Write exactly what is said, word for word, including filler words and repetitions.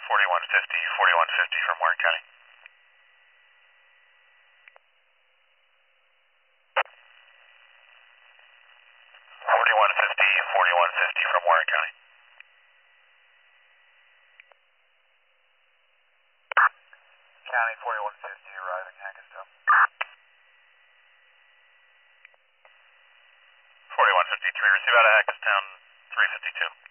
forty-one fifty, forty-one fifty from Warren County. forty-one fifty, forty-one fifty from Warren County. County forty-one fifty arriving Hackettstown. forty-one fifty-three, receive out of Hackettstown three fifty-two.